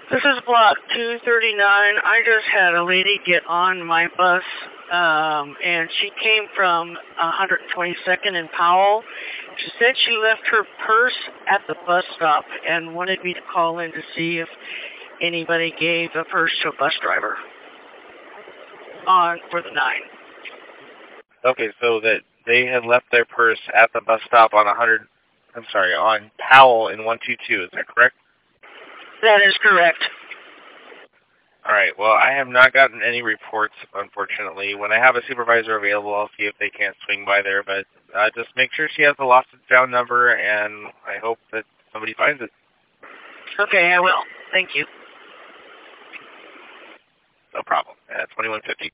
This is block 239. I just had a lady get on my bus, and she came from 122nd in Powell. She said she left her purse at the bus stop and wanted me to call in to see if anybody gave a purse to a bus driver for the 9. Okay, so that they had left their purse at the bus stop on on Powell in 122, is that correct? That is correct. All right, well, I have not gotten any reports, unfortunately. When I have a supervisor available, I'll see if they can't swing by there, but just make sure she has the lost and found number, and I hope that somebody finds it. Okay, I will. Thank you. No problem. 2150.